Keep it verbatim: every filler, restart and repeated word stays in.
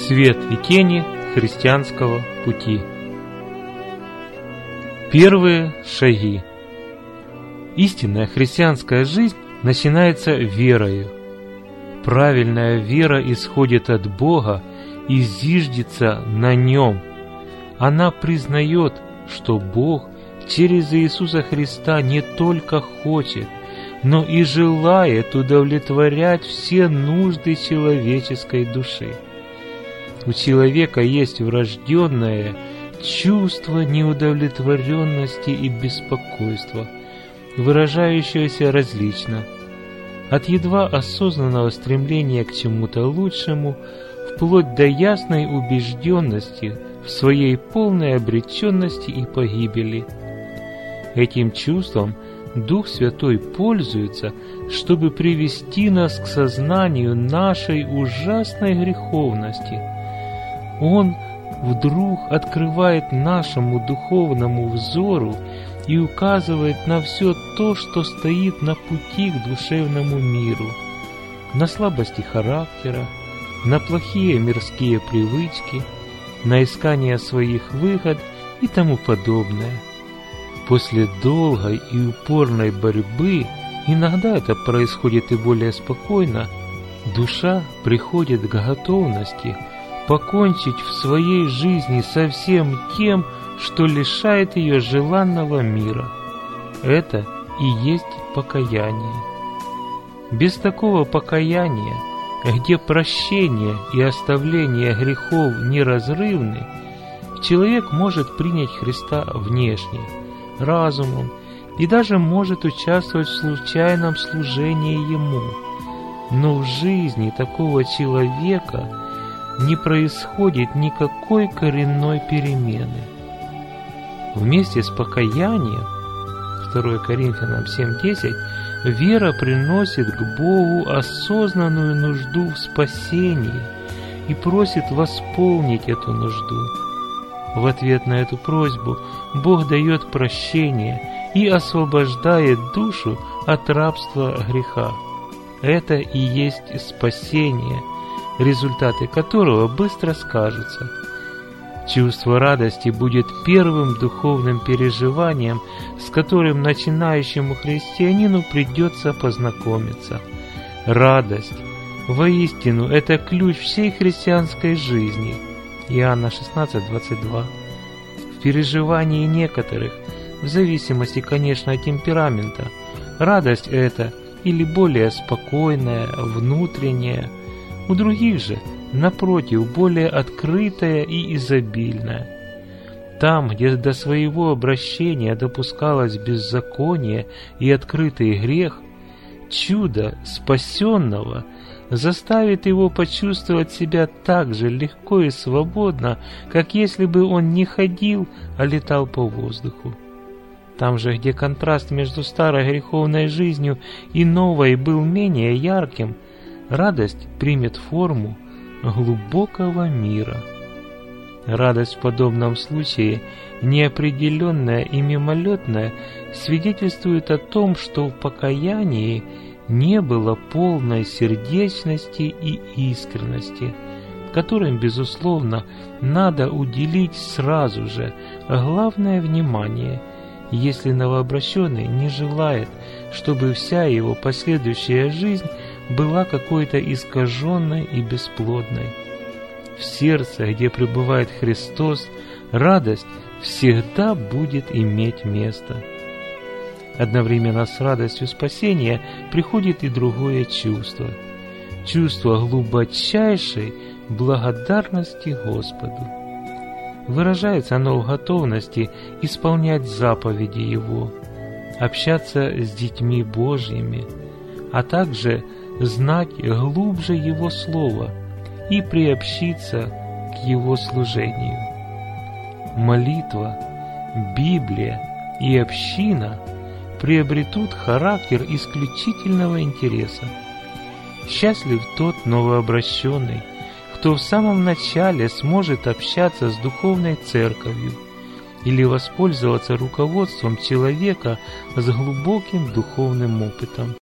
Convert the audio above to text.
Свет и тени христианского пути. Первые шаги. Истинная христианская жизнь начинается верою. Правильная вера исходит от Бога и зиждется на Нем. Она признает, что Бог через Иисуса Христа не только хочет, но и желает удовлетворять все нужды человеческой души. У человека есть врожденное чувство неудовлетворенности и беспокойства, выражающееся различно, от едва осознанного стремления к чему-то лучшему, вплоть до ясной убежденности в своей полной обреченности и погибели. Этим чувством Дух Святой пользуется, чтобы привести нас к сознанию нашей ужасной греховности. Он вдруг открывает нашему духовному взору и указывает на все то, что стоит на пути к душевному миру, на слабости характера, на плохие мирские привычки, на искание своих выгод и тому подобное. После долгой и упорной борьбы, иногда это происходит и более спокойно, душа приходит к готовности покончить в своей жизни со всем тем, что лишает ее желанного мира. Это и есть покаяние. Без такого покаяния, где прощение и оставление грехов неразрывны, человек может принять Христа внешне, разумом, и даже может участвовать в случайном служении Ему. Но в жизни такого человека не происходит никакой коренной перемены. Вместе с покаянием, второе Коринфянам семь десять, вера приносит к Богу осознанную нужду в спасении и просит восполнить эту нужду. В ответ на эту просьбу Бог дает прощение и освобождает душу от рабства греха. Это и есть спасение, результаты которого быстро скажутся. Чувство радости будет первым духовным переживанием, с которым начинающему христианину придется познакомиться. Радость, воистину, это ключ всей христианской жизни. Иоанна шестнадцать двадцать два. В переживании некоторых, в зависимости, конечно, от темперамента, радость эта или более спокойная, внутренняя, у других же, напротив, более открытая и изобильная. Там, где до своего обращения допускалось беззаконие и открытый грех, чудо спасенного заставит его почувствовать себя так же легко и свободно, как если бы он не ходил, а летал по воздуху. Там же, где контраст между старой греховной жизнью и новой был менее ярким, радость примет форму глубокого мира. Радость в подобном случае, неопределенная и мимолетная, свидетельствует о том, что в покаянии не было полной сердечности и искренности, которым, безусловно, надо уделить сразу же главное внимание, если новообращенный не желает, чтобы вся его последующая жизнь была какой-то искаженной и бесплодной. В сердце, где пребывает Христос, радость всегда будет иметь место. Одновременно с радостью спасения приходит и другое чувство. Чувство глубочайшей благодарности Господу. Выражается оно в готовности исполнять заповеди Его, общаться с детьми Божьими, а также знать глубже Его Слово и приобщиться к Его служению. Молитва, Библия и община приобретут характер исключительного интереса. Счастлив тот новообращенный, кто в самом начале сможет общаться с духовной церковью или воспользоваться руководством человека с глубоким духовным опытом.